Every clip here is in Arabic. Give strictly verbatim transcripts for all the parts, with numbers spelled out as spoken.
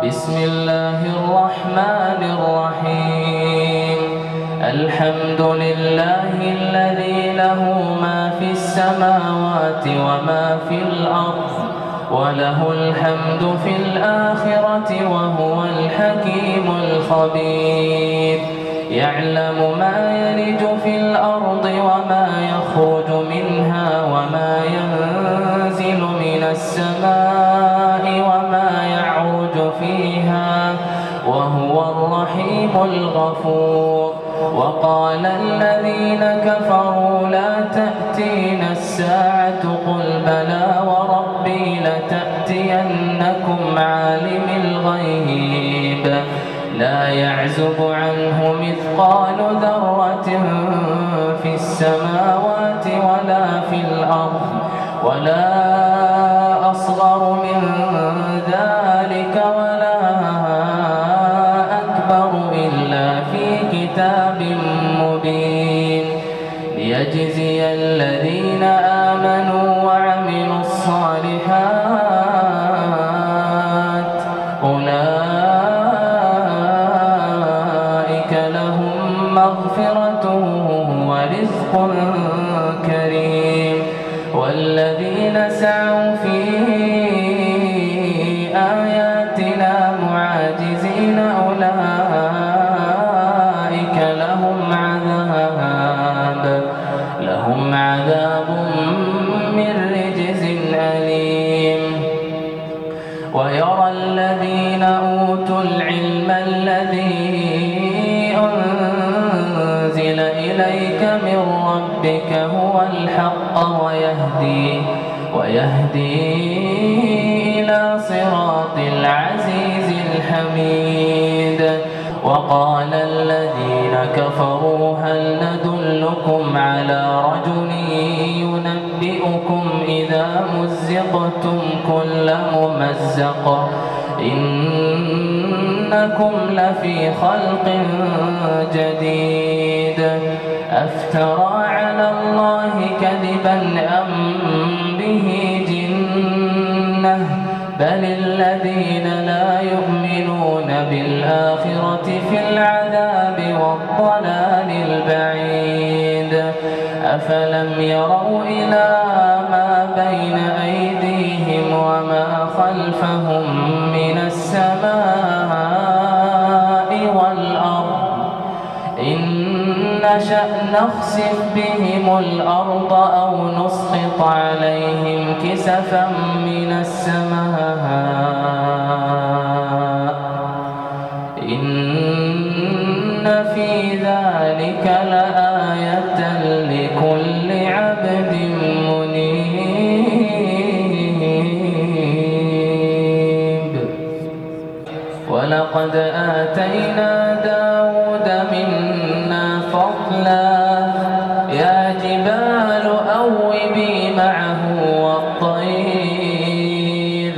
بسم الله الرحمن الرحيم. الحمد لله الذي له ما في السماوات وما في الأرض وله الحمد في الآخرة وهو الحكيم الخبير. يعلم ما يلج في الأرض وما يخرج منها وما ينزل من السماء وما يعرج فيها وهو الرحيم الغفور. وقال الذين كفروا لا تأتينا الساعة قل بلى وربي لتأتينكم عالم الغيب لا يعزب عنه مثقال ذرة في السماوات ولا في الأرض ولا أصغر من ذلك ولا أكبر إلا في كتاب مبين ليجزي الذين آمنوا وعملوا الصالحات أولئك لهم مغفرة ورزق كريم. والذين سعوا في آياتنا معاجزين أولئك لهم عذاب لهم عذاب من رجز أليم. ويرى الذين أوتوا العلم الذي أنزل إليك من ربك هو الحق ويهدي ويهدي إلى صراط العزيز الحميد. وقال الذين كفروا هل ندلكم على رجل ينبئكم إذا مزقتم كل ممزق إنكم لفي خلق جديد. أفترى على الله كذبا أم به جنة بل الذين لا يؤمنون بالآخرة في العذاب والضلال البعيد. أفلم يروا إلى ما بين أيديهم وما خلفهم من السماء والأرض إن نشأ نخسف بهم الأرض أو نسقط عليهم كسفا من السماء إن في ذلك لآية لكل عبد منيب. ولقد آتينا داود منا فضلا يا جبال أوبي معه والطير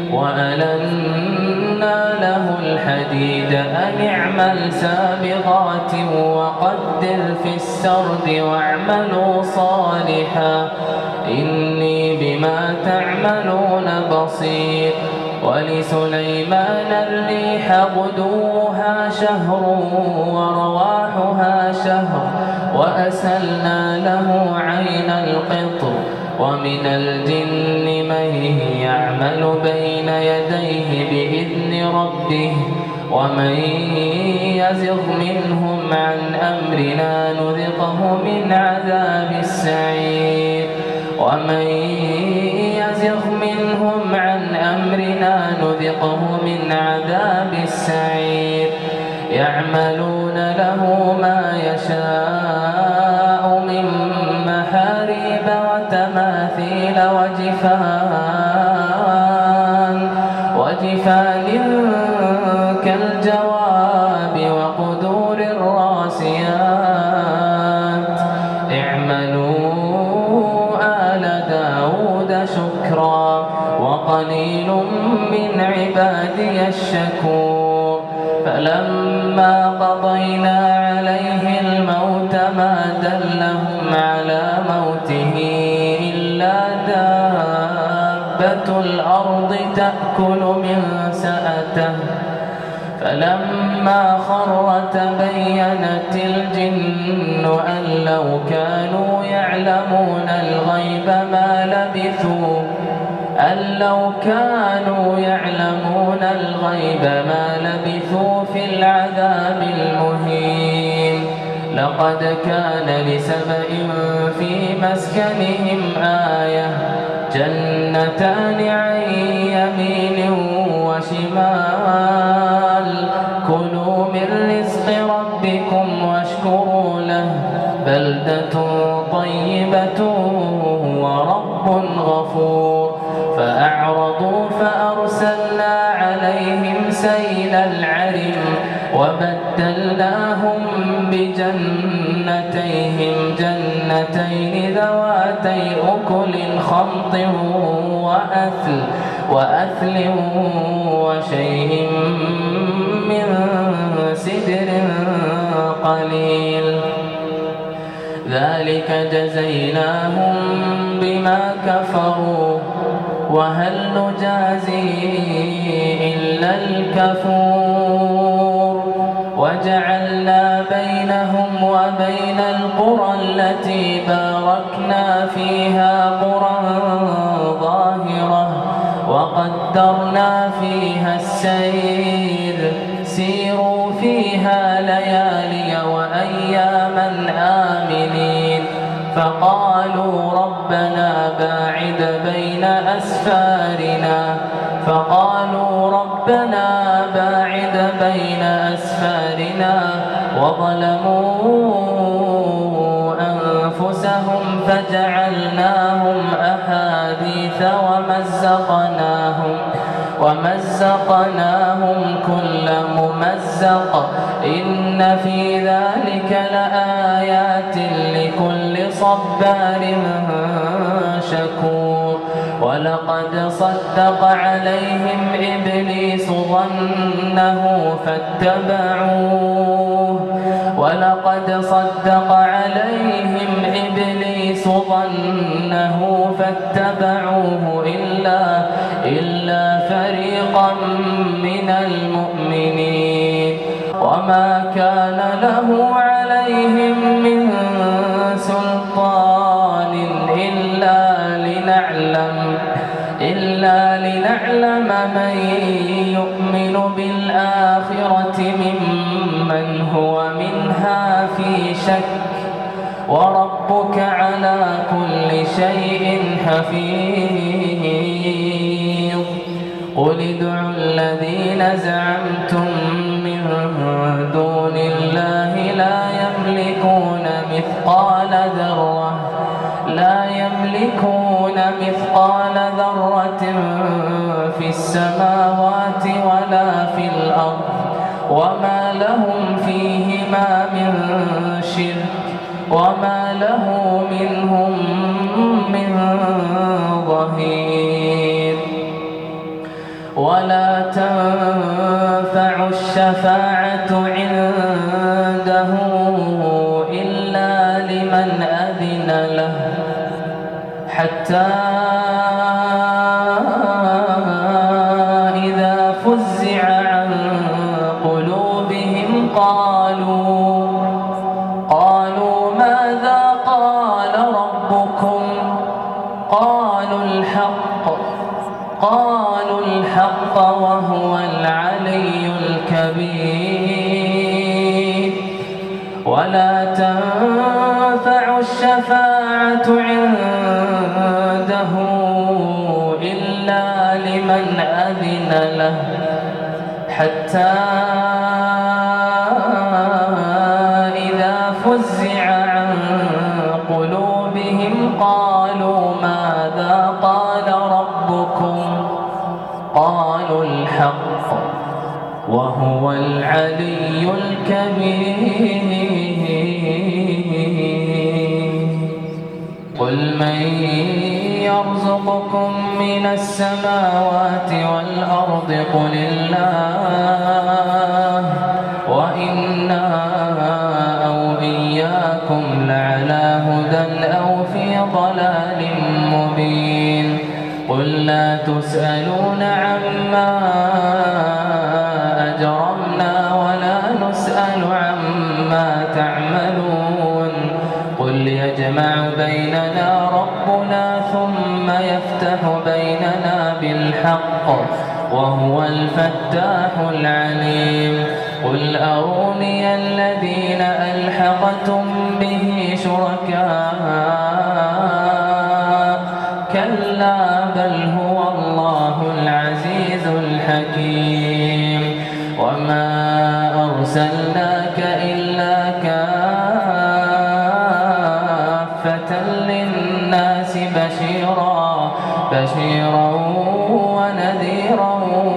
وألنا له الحديد أن اعمل سابغات وقدر في السرد واعملوا صالحا إني بما تعملون بصير. ولسليمان الريح غدوها شهر ورواحها شهر وأسلنا له عين القطر ومن الجن من يعمل بين يديه بإذن ربه ومن يزغ منهم عن أمرنا نذقه من عذاب السعير ومن يزغ منهم عن أمرنا نذقه من عذاب السعير. يعملون له ما يشاء من محاريب وتماثيل وجفان وجفان كالجواب وقدور الراسيات اعملوا آل داود شكرا وقليل من عبادي الشكور. فلما قضينا عليه الموت ما دلهم على موته إلا دابة دابة الأرض تأكل من سأته فلما خر تبينت الجن أن لو كانوا يعلمون الغيب ما لبثوا أن لو كانوا يعلمون الغيب ما لبثوا في العذاب المهين. لقد كان لسبإ في مسكنهم آية جنتان عن يمين وشمال كلوا من رزق ربكم واشكروا له بلدة طيبة ورب غفور. فأعرضوا فأرسلنا عليهم سيل العرم وبدلناهم بجنتيهم جنتين ذواتي أكل خمط وأثل وأثل وشيء من سدر قليل ذلك جزيناهم بما كفروا وهل نجازي إلا الكفور. وجعلنا بينهم وبين القرى التي باركنا فيها قرى ظاهرة وقدرنا فيها السير سيروا فيها ليالي وأياما آمنين. فقالوا ربنا باعد بين أسفارنا فقالوا ربنا باعد بين أسفارنا وظلموا أنفسهم فجعلناهم أحاديث ومزقناهم ومزقناهم كل ممزق إن في ذلك لآيات لكل صبار شكور. ولقد صدق عليهم إبليس ظنه فاتبعوه ولقد صدق عليهم إبليس ظنه فاتبعوه إلا إلا فريقا من المؤمنين. وما كان له عليهم من سلطان إلا لنعلم إلا لنعلم من يؤمن بالآخرة ممن هو منها في شك وربك على كل شيء حفيظ. قل ادعوا الذين زعمتم من دون الله لا يملكون مثقال ذرة لا يملكون مثقال ذرة في السماوات ولا في الأرض وما لهم فيهما من شرك وما له منهم من ظهير. ولا تنفع الشفاعة عنده إلا لمن أذن له حتى إذا فزع عن قلوبهم قالوا قالوا ماذا قال ربكم قالوا الحق قالوا الحق وهو العلي الكبير. ولا تنفع الشفاعة عنده إلا لمن أذن له حتى إذا فزع عن قلوبهم قالوا ماذا قال ربكم قالوا الحق وهو العلي الكبير. قل من يرزقكم من السماوات والأرض قل الله وإنا أو إياكم لعلى هدى أو في ضلال مبين. قل لا تسألون عما أجرمنا ولا نسأل عما تعملون قل يجمع بيننا ربنا ثم يفتح بيننا بالحق وهو الفتاح العليم قل أروني الذين ألحقتم به شركاء كلا بل هو الله العزيز الحكيم وما أرسلناك إلا كافة للناس بشيرا بشيرا ونذيرا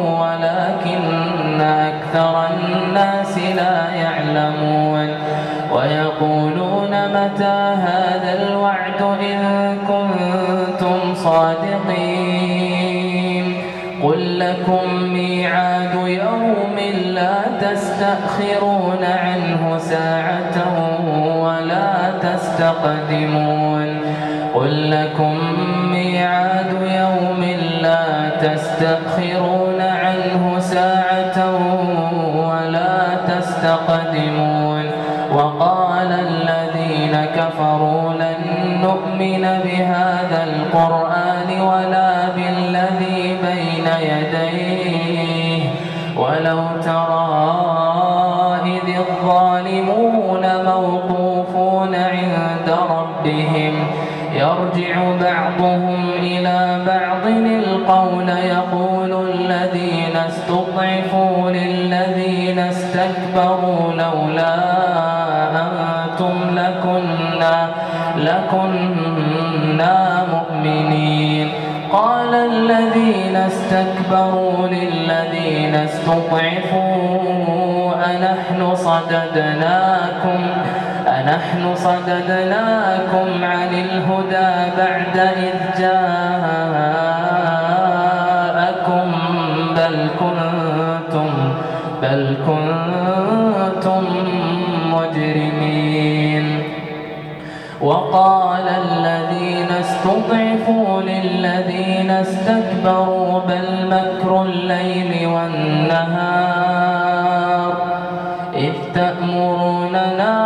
ولكن أكثر الناس لا يعلمون ويقولون متى هذا الوعد إن كنتم صادقين قل لكم ميعاد يوم لا تستأخرون عنه ساعة ولا تستقدمون قل لكم ميعاد يوم لا تستأخرون عنه ساعة ولا تستقدمون وقال الذين كفروا لن نؤمن بهذا القرآن ولا بالذي بين يديه ولو ترى إذ الظالمون موقوفون عند ربهم يرجع بعضهم إلى بعض القول يقول الذين استضعفوا للذين استكبروا لولا أنتم لكنا لكنا مؤمنين قال الذين استكبروا للذين استضعفوا أنحن صددناكم أنحن صددناكم عن الهدى بعد إذ جاءكم بل كنتم بل كنتم مجرمين وقال الذين استضعفوا للذين استكبروا بل مكر الليل والنهار إذ تأمروننا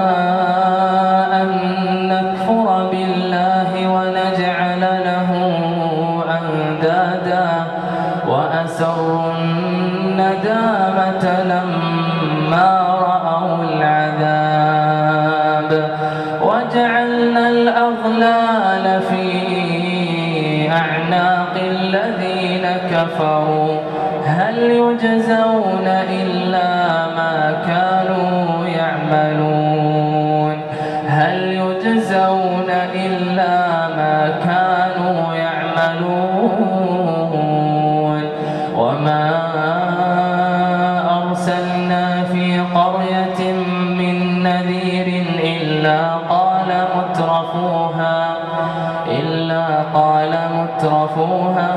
أن نكفر بالله ونجعل له أندادا وأسروا الندامة لما رأوا العذاب وجعلنا الأغلال في أعناق الذين كفروا هل يجزون إلا ما كانوا يعملون هل يجزون إلا ما كانوا يعملون وما أرسلنا في قرية من نذير إلا قال مترفوها إلا قال مترفوها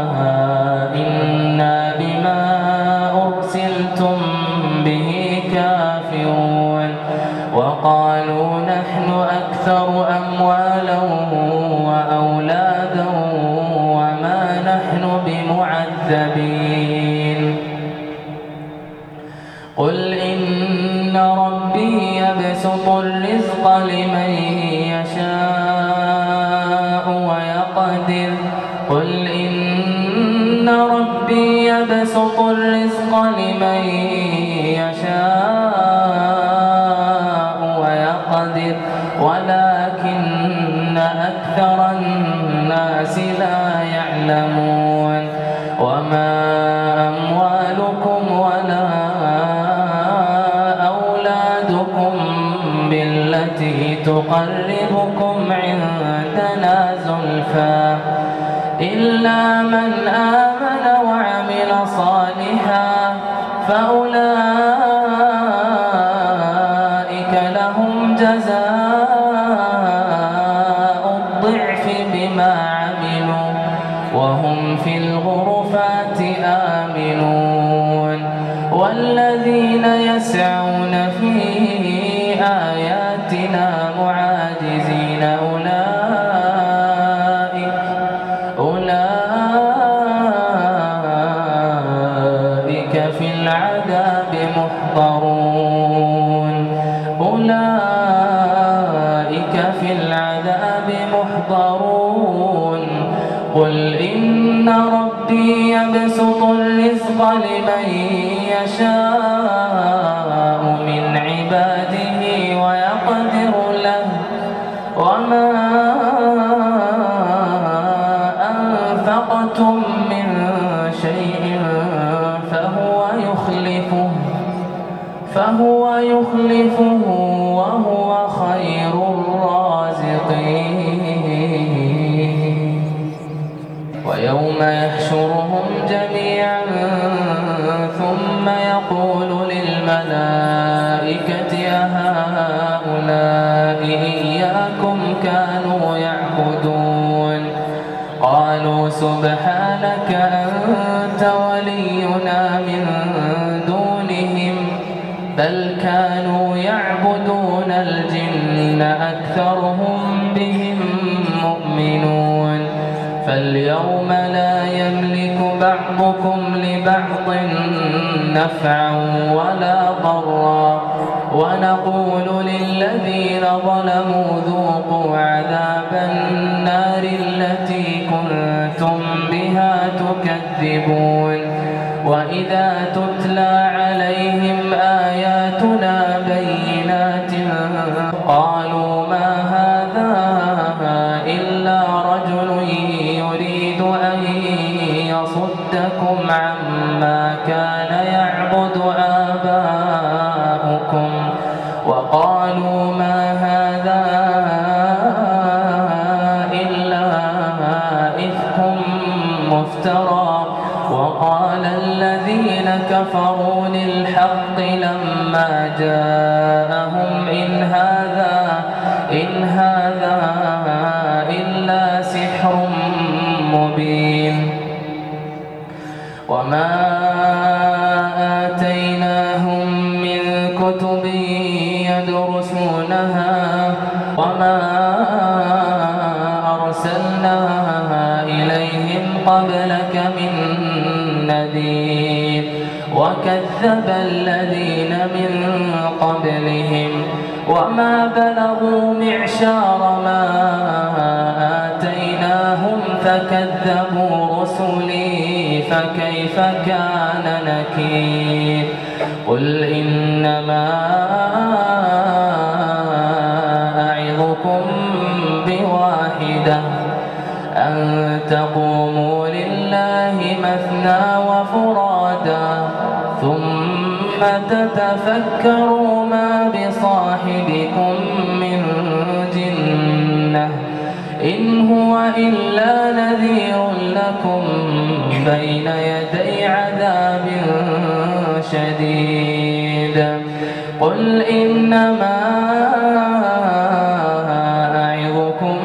إنا بما أرسلتم به كافرون وقالوا نحن أكثر أموالا وأولادا وما نحن بمعذبين قل إن ربي يبسط الرزق لمن يشاء ويقدر قل إن ربي يبسط الرزق لمن يشاء ويقدر ولكن أكثر الناس لا يعلمون وما أموالكم ولا أولادكم بالتي تقربكم عندنا زلفى إلا من آمن وعمل صالحا فأولئك لهم جزاء الضعف بما عملوا وهم في الغرفات آمنون والذين يسعون في آياتنا معاجزين أولئك أولئك العذاب محضرون أولئك في العذاب محضرون قل إن ربي يبسط الرزق لمن يشاء من عباده ويقدر له وما أنفقتم من شيء فهو يخلفه فهو يخلفه وهو خير الرازقين ويوم يحشرهم جميعا ثم يقول للملائكة أهؤلاء إياكم كانوا يعبدون قالوا سبحانك أنت ولينا من دونهم بل كانوا يعبدون الجن أكثرهم بهم مؤمنون فاليوم لا يملك بعضكم لبعض نفعا ولا ضرا ونقول للذين ظلموا ذوقوا عذاب النار التي كنتم بها تكذبون وإذا تتلى عليهم آياتنا بينات قالوا ما هذا إلا رجل يريد أن يصدكم عما كان يعبد آباؤكم وقالوا ما هذا إلا إفك مفترى وقال الذين كفروا للحق لما جاءهم إن هذا إن هذا إلا سحر مبين وما آتيناهم من كتب يدرسونها وما أرسلنا إليهم قبلك من نذير وكذب الذين من قبلهم وما بلغوا معشار ما آتيناهم فكذبوا رسلي فكيف كان نكير قل إنما أعظكم بواحدة أن تقوموا لله مثنى وفرادا ثم تتفكروا ما بصاحبكم من جنة إن هو إلا نذير لكم بين يدي عذاب شديد قل إنما أعظكم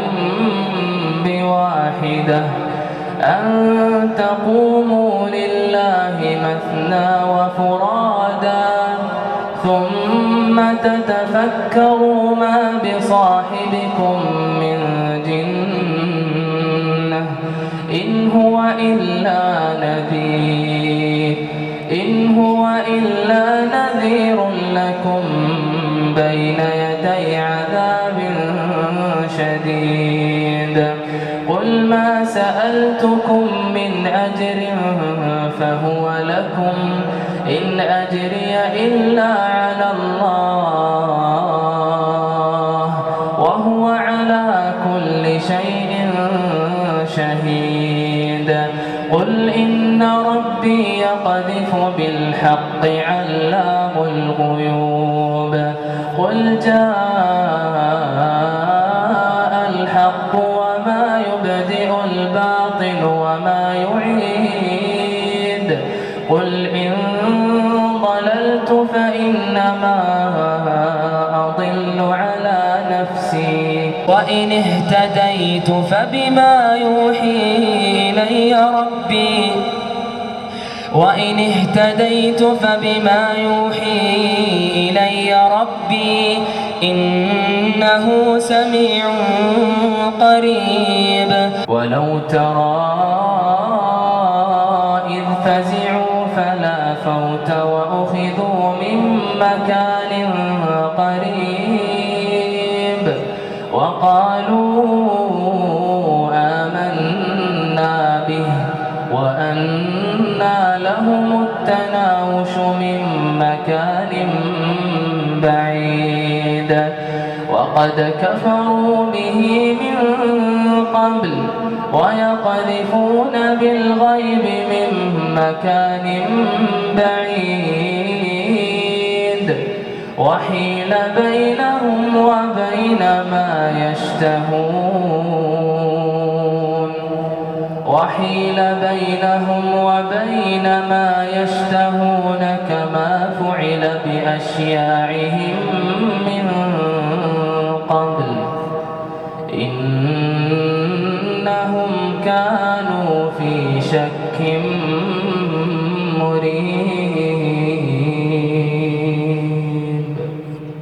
بواحدة أن تقوموا لله مثنى وفرادا ثم تتفكروا ما بصاحبكم من جنة إن هو إلا نذير إن هو إلا نذير لكم بين يدي عذاب شديد قل ما سألتكم من أجر فهو لكم إن أجري إلا على الله وهو على كل شيء شهيد قل إن ربي يقذف بالحق علام الغيوب قل جاء الحق وما يبدئ الباطل وما يعيد قل إن ضللت فإنما أضل على نفسي وإن اهتديت فبما يوحي إلي ربي وإن اهتديت فبما يوحي إلي ربي إنه سميع قريب ولو ترى إذ فزعوا فلا فوت وأخذوا من مكان قريب وقالوا آمنا به وأنى لهم التناوش من مكان بعيد وقد كفروا به من قبل ويقذفون بالغيب من مكان بعيد وحيل بينهم وبين ما يشتهون وحيل بينهم وبين ما يشتهون كما فعل بأشياعهم من قبل إنهم كانوا في شك